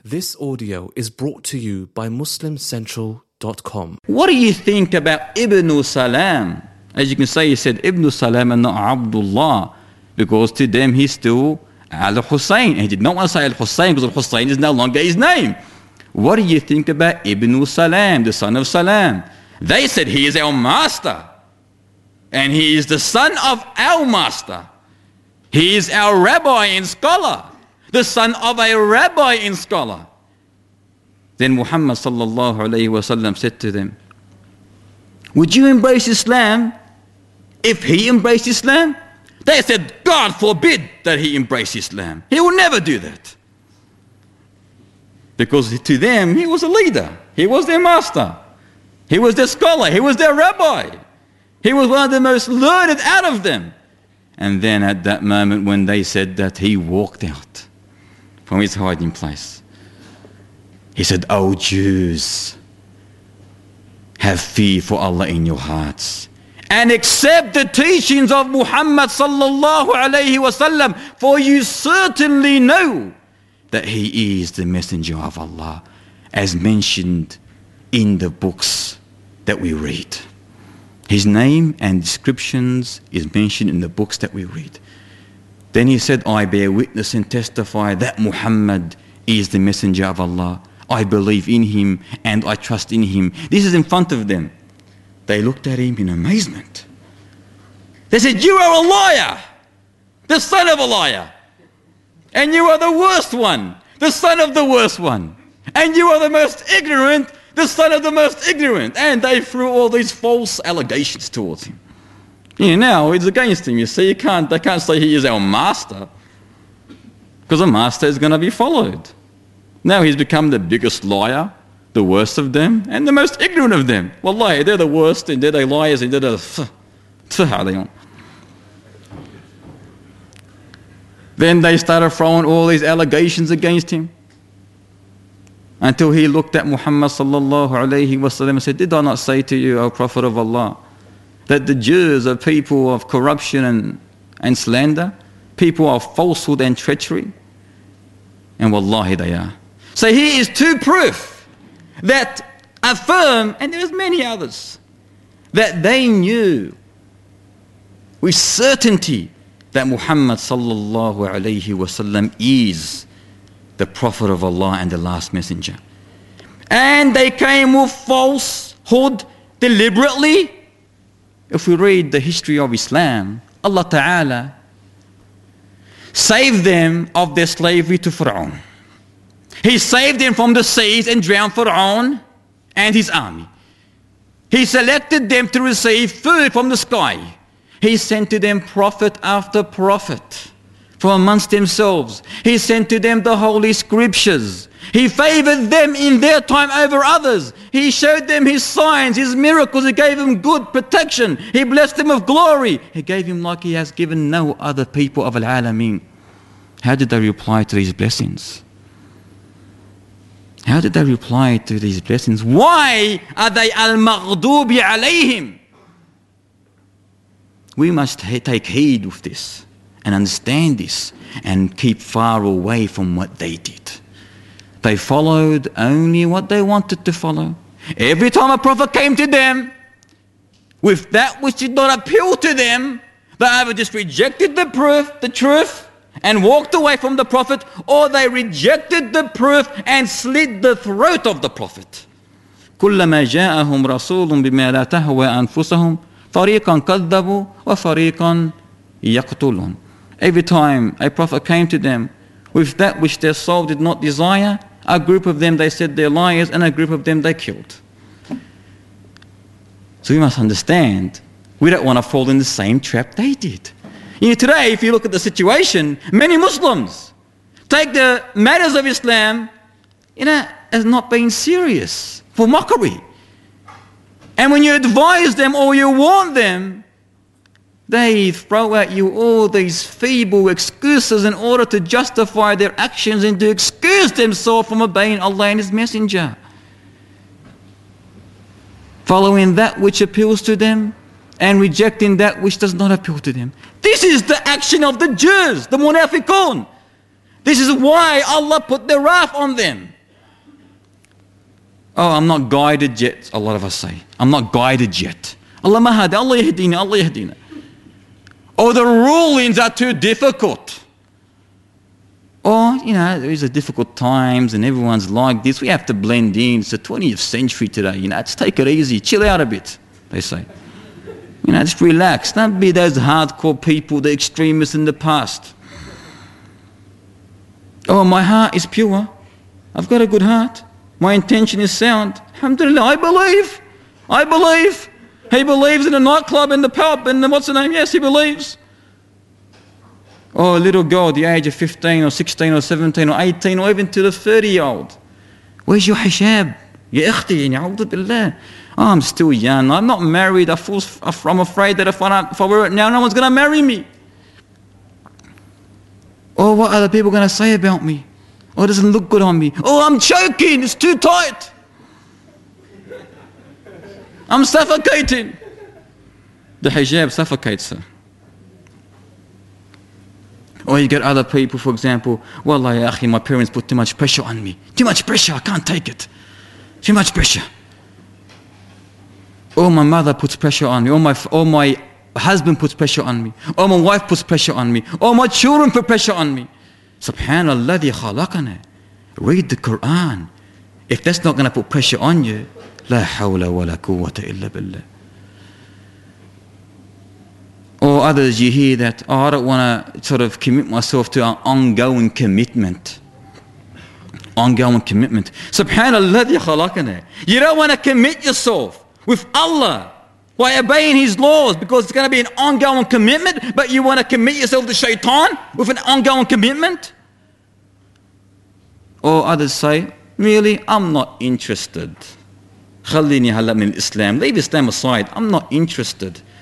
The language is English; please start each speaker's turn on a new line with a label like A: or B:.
A: This audio is brought to you by MuslimCentral.com.
B: What do you think about Ibn Salam? As you can say, he said Ibn Salam and not Abdullah, because to them he's still Al-Hussein. He did not want to say Al-Hussein because Al-Hussein is no longer his name. What do you think about Ibn Salam, the son of Salam? They said he is our master, and he is the son of our master. He is our rabbi and scholar, the son of a rabbi and scholar. Then Muhammad sallallahu alayhi wa sallam said to them, would you embrace Islam if he embraced Islam? They said, God forbid that he embrace Islam. He will never do that. Because to them, he was a leader. He was their master. He was their scholar. He was their rabbi. He was one of the most learned out of them. And then at that moment when they said that, he walked out from his hiding place. He said, "O Jews, have fear for Allah in your hearts and accept the teachings of Muhammad sallallahu alayhi wasallam, for you certainly know that he is the messenger of Allah, as mentioned in the books that we read." His name and descriptions is mentioned in the books that we read. Then he said, I bear witness and testify that Muhammad is the messenger of Allah. I believe in him and I trust in him. This is in front of them. They looked at him in amazement. They said, you are a liar, the son of a liar. And you are the worst one, the son of the worst one. And you are the most ignorant, the son of the most ignorant. And they threw all these false allegations towards him. Now it's against him. You see, they can't say he is our master, because a master is going to be followed. Now he's become the biggest liar, the worst of them, and the most ignorant of them. Wallahi, they're the worst, and they're the liars, and they're the... Then they started throwing all these allegations against him, until he looked at Muhammad sallallahu alayhi wa sallam and said, did I not say to you, O Prophet of Allah, that the Jews are people of corruption and slander, people of falsehood and treachery? And wallahi they are. So here is two proof that affirm, and there's many others, that they knew with certainty that Muhammad sallallahu alayhi wa sallam is the Prophet of Allah and the last messenger. And they came with falsehood deliberately. If we read the history of Islam, Allah Ta'ala saved them of their slavery to Fir'aun. He saved them from the seas and drowned Fir'aun and his army. He selected them to receive food from the sky. He sent to them prophet after prophet from amongst themselves. He sent to them the Holy Scriptures. He favored them in their time over others. He showed them his signs, his miracles. He gave them good protection. He blessed them with glory. He gave him like he has given no other people of Al-Alameen. How did they reply to these blessings? How did they reply to these blessings? Why are they al-maghdubi alayhim? We must take heed with this and understand this and keep far away from what they did. They followed only what they wanted to follow. Every time a prophet came to them with that which did not appeal to them, they either just rejected the truth and walked away from the prophet, or they rejected the proof and slit the throat of the prophet. كلما جاءهم رسول بما لا تهوى أنفسهم فريقا كذبوا وفريقا يقتلون. Every time a prophet came to them with that which their soul did not desire, a group of them they said they're liars, and a group of them they killed. So we must understand, we don't want to fall in the same trap they did. Today, if you look at the situation, many Muslims take the matters of Islam as not being serious, for mockery. And when you advise them or you warn them, they throw at you all these feeble excuses in order to justify their actions and to excuse themselves from obeying Allah and His Messenger, following that which appeals to them and rejecting that which does not appeal to them. This is the action of the Jews, the munafiqun. This is why Allah put the wrath on them. Oh, I'm not guided yet, a lot of us say. I'm not guided yet. Allah mahadi, Allah yahdina, Allah yahdina. Or the rulings are too difficult. Or, these are difficult times and everyone's like this. We have to blend in. It's the 20th century today. Let's take it easy. Chill out a bit, they say. Just relax. Don't be those hardcore people, the extremists in the past. Oh, my heart is pure. I've got a good heart. My intention is sound. Alhamdulillah, I believe. He believes in a nightclub, in the pub, and what's the name? Yes, he believes. Oh, a little girl at the age of 15 or 16 or 17 or 18 or even to the 30-year-old. Where's your hijab? Ya ikhti, a'udhu billah. Oh, I'm still young. I'm not married. I'm afraid that if I wear it now, no one's going to marry me. Oh, what are the people going to say about me? Oh, it doesn't look good on me. Oh, I'm choking. It's too tight. I'm suffocating. The hijab suffocates her. Or you get other people, for example, Wallah ya akhi, my parents put too much pressure on me. Too much pressure, I can't take it. Too much pressure. Or my mother puts pressure on me. Or my husband puts pressure on me. Or my wife puts pressure on me. Or my children put pressure on me. Subhanallah alladhi khalaqana. Read the Quran. If that's not going to put pressure on you, la hawla wa la quwwata illa billah. Or others, you hear that, I don't want to sort of commit myself to an ongoing commitment. Ongoing commitment. Subhanallah alladhi khalaqana. You don't want to commit yourself with Allah by obeying His laws because it's going to be an ongoing commitment, but you want to commit yourself to shaitan with an ongoing commitment? Or others say, really, I'm not interested. Khallini hala min Islam. Leave Islam aside. I'm not interested.